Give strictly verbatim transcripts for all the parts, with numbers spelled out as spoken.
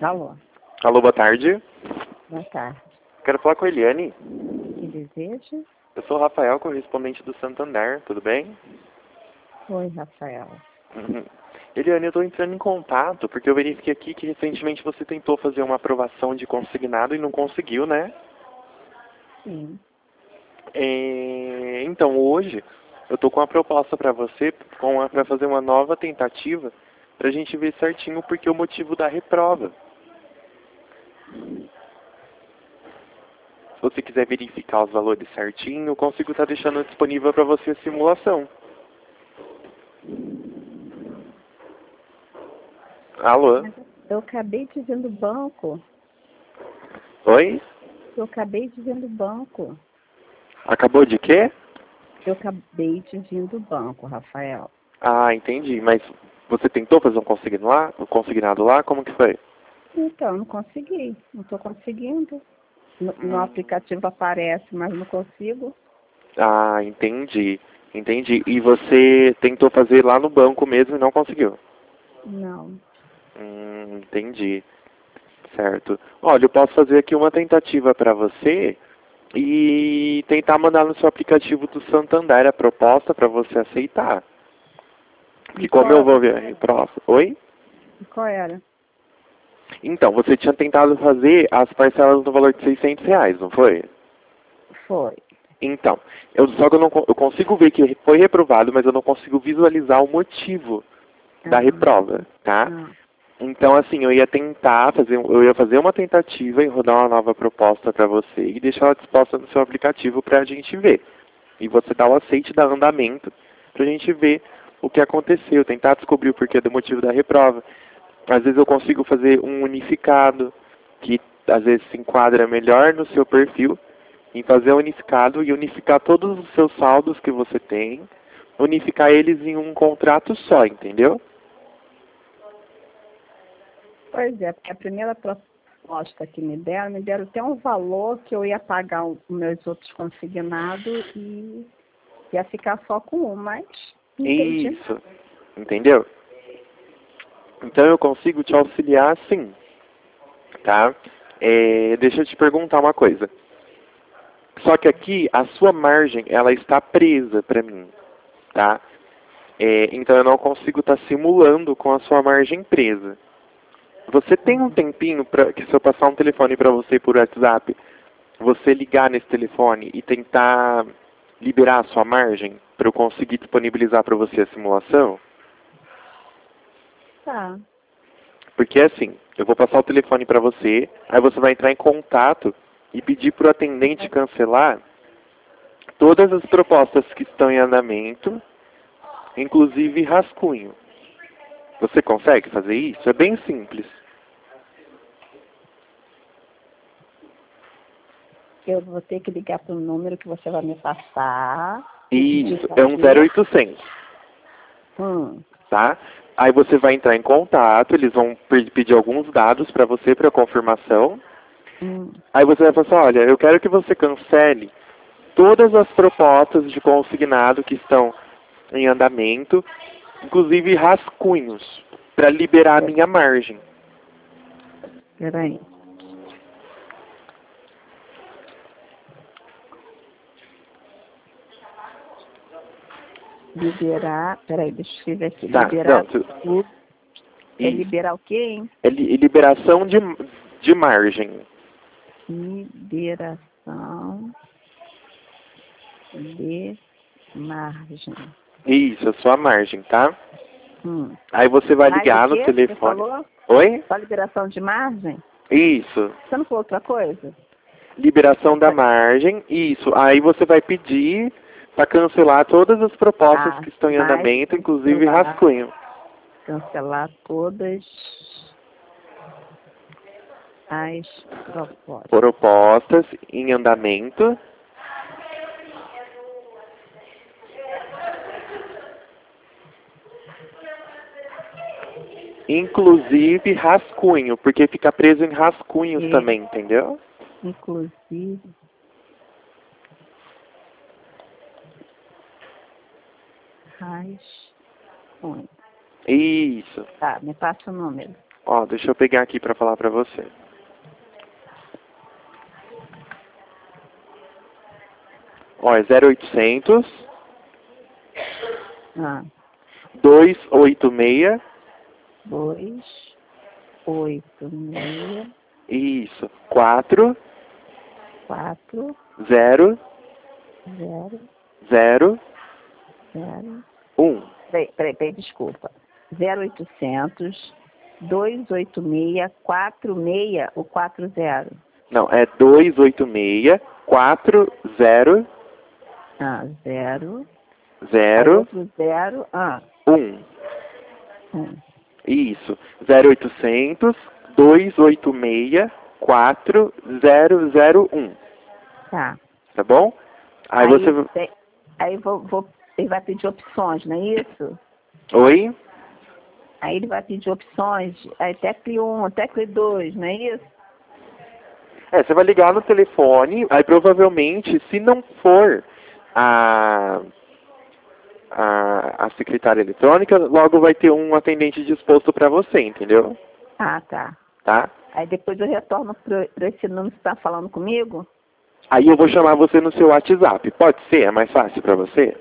Alô. Alô, boa tarde. Boa tarde. Quero falar com a Eliane. Que deseja? Eu sou o Rafael, correspondente do Santander, tudo bem? Oi, Rafael. Uhum. Eliane, eu estou entrando em contato porque eu verifiquei aqui que recentemente você tentou fazer uma aprovação de consignado e não conseguiu, né? Sim. É, Então, hoje, eu estou com uma proposta para você, para fazer uma nova tentativa, para a gente ver certinho porque o motivo da reprova. Se você quiser verificar os valores certinho, eu consigo estar deixando disponível para você a simulação. Alô? Eu acabei de vir do banco. Oi? Eu acabei de vir do banco. Acabou de quê? Eu acabei de vir do banco, Rafael. Ah, entendi. Mas você tentou fazer um consignado lá? Um consignado lá? Como que foi? Então, não consegui. Não estou conseguindo. No, no Hum. aplicativo aparece, mas não consigo. Ah, entendi. Entendi. E você tentou fazer lá no banco mesmo e não conseguiu? Não. Hum, entendi. Certo. Olha, eu posso fazer aqui uma tentativa para você e tentar mandar no seu aplicativo do Santander a proposta para você aceitar. E E como eu qual, vou ver a proposta? Oi? e qual era? Então, você tinha tentado fazer as parcelas no valor de seiscentos reais, não foi? Foi. Então, eu, só que eu, não, co- eu consigo ver que foi reprovado, mas eu não consigo visualizar o motivo da Ah, reprova, tá? ah. Então, assim, eu ia tentar fazer, eu ia fazer uma tentativa e rodar uma nova proposta para você e deixar ela disposta no seu aplicativo para a gente ver. E você dá o aceite, dá andamento para a gente ver o que aconteceu, tentar descobrir o porquê do motivo da reprova. Às vezes eu consigo fazer um unificado, que às vezes se enquadra melhor no seu perfil, em fazer um unificado e unificar todos os seus saldos que você tem, unificar eles em um contrato só, entendeu? Pois é, porque a primeira proposta que me deram, me deram até um valor que eu ia pagar os meus outros consignados e ia ficar só com um, mas não entendi. Isso, entendeu? Então eu consigo te auxiliar sim, tá? É, deixa eu te perguntar uma coisa. Só que aqui a sua margem ela está presa para mim, tá? É, então eu não consigo estar simulando com a sua margem presa. Você tem um tempinho para que se eu passar um telefone para você por WhatsApp, você ligar nesse telefone e tentar liberar a sua margem para eu conseguir disponibilizar para você a simulação? Tá. Porque é assim, eu vou passar o telefone para você, aí você vai entrar em contato e pedir para o atendente cancelar todas as propostas que estão em andamento, inclusive rascunho. Você consegue fazer isso? É bem simples. Eu vou ter que ligar para o número que você vai me passar. Isso, é um zero oitocentos, Hum. tá? Aí você vai entrar em contato, eles vão pe- pedir alguns dados para você para confirmação. Hum. Aí você vai falar assim, olha, eu quero que você cancele todas as propostas de consignado que estão em andamento, inclusive rascunhos, para liberar a minha margem. Peraí. Liberar. Peraí, deixa eu escrever aqui. Tá, Liberar não, tu- tudo. É isso. liberar o quê, hein? É li- liberação de, de margem. Liberação de margem. Isso, a sua margem, tá? Hum. Aí você vai Mais o ligar no quê? Você telefone. falou? Oi? Só liberação de margem? Isso. Você não falou outra coisa? Liberação da margem, isso. Aí você vai pedir para cancelar todas as propostas Ah, que estão em mais andamento, inclusive cancelar, rascunho. cancelar todas as propostas. Propostas em andamento, inclusive rascunho, porque fica preso em rascunhos E, também, entendeu? inclusive, rascunho. Isso. Tá, me passa o número. Ó, deixa eu pegar aqui para falar para você. Ó, é zero oitocentos, Ah, dois oito seis. dois, oito, seis, Isso. quatro, quatro, zero, zero, zero, zero. um. Peraí, peraí, peraí, desculpa. zero oitocentos, dois oito seis, quatro seis ou quatro zero? Não, é dois oito seis, quatro zero, Ah, zero. Aí zero, outro zero. Ah, um. um. Isso. zero oitocentos, dois oito seis, quatro zero zero um. Tá. Tá bom? Aí, Aí, você... tem- aí vou, vou, ele vai pedir opções, não é isso? Oi? Aí ele vai pedir opções, aí tecle um, tecle dois, não é isso? É, você vai ligar no telefone, aí provavelmente, se não for a, a, a secretária eletrônica, logo vai ter um atendente disposto para você, entendeu? Ah, tá. Tá? Aí depois eu retorno para esse número que está falando comigo? Aí eu vou chamar você no seu WhatsApp. Pode ser? É mais fácil para você?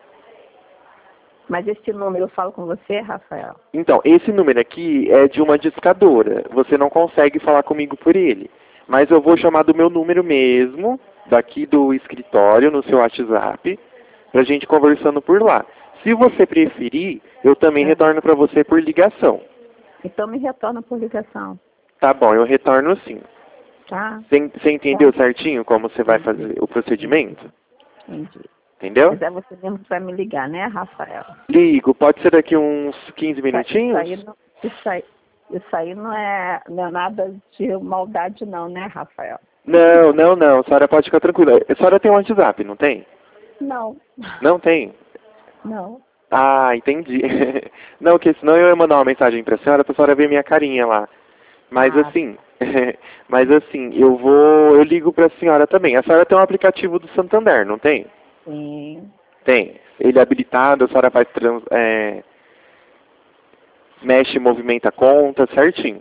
Mas esse número eu falo com você, Rafael? Então, esse número aqui é de uma discadora. Você não consegue falar comigo por ele. Mas eu vou chamar do meu número mesmo, daqui do escritório, no seu WhatsApp, pra gente conversando por lá. Se você preferir, eu também É. retorno para você por ligação. Então me retorna por ligação, Tá bom, eu retorno sim. tá? Você você entendeu Tá. certinho como você vai fazer o procedimento? Entendi. Entendeu? Mas é você mesmo que vai me ligar, né, Rafael? Ligo, pode ser daqui uns quinze Isso minutinhos? aí não, isso aí, isso aí não, é, não é nada de maldade não, né, Rafael? Não, não, não. A senhora pode ficar tranquila. A senhora tem um WhatsApp, não tem? Não. Não tem? Não. Ah, entendi. Não, que senão eu ia mandar uma mensagem pra senhora, pra senhora ver minha carinha lá. Mas Ah. assim, mas assim, eu vou, eu ligo pra senhora também. A senhora tem um aplicativo do Santander, não tem? Sim. Tem. Ele é habilitado, a senhora faz trans, é, mexe, movimenta a conta, certinho.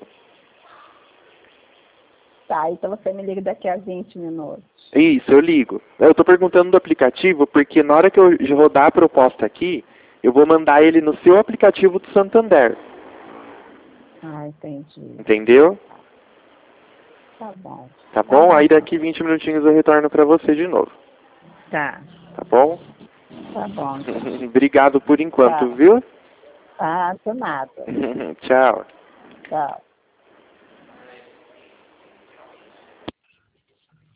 Tá, então você me liga daqui a vinte minutos. Isso, eu ligo. Eu tô perguntando do aplicativo porque na hora que eu rodar a proposta aqui, eu vou mandar ele no seu aplicativo do Santander. Ah, entendi. Entendeu? Tá bom. Tá Tá bom? bom. Aí daqui vinte minutinhos eu retorno pra você de novo. Tá. Tá bom? Tá bom. Obrigado por enquanto, Tá. viu? Ah, de nada. Tchau. Tchau.